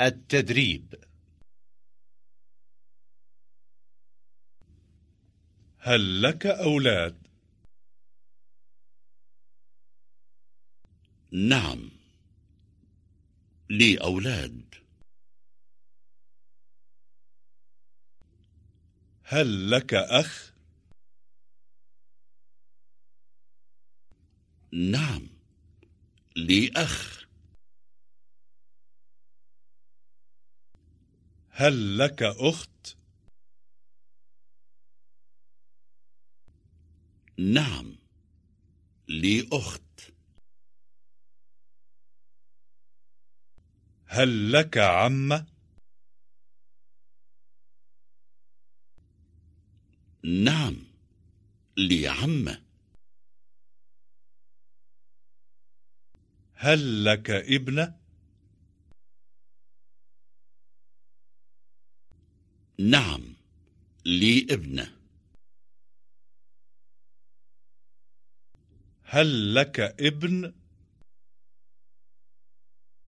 التدريب. هل لك أولاد؟ نعم، لي أولاد. هل لك أخ؟ نعم، لي أخ. هل لك أخت؟ نعم، لي أخت. هل لك عمة؟ نعم، لي عمة. هل لك ابنة؟ نعم، لي ابنة. هل لك ابن؟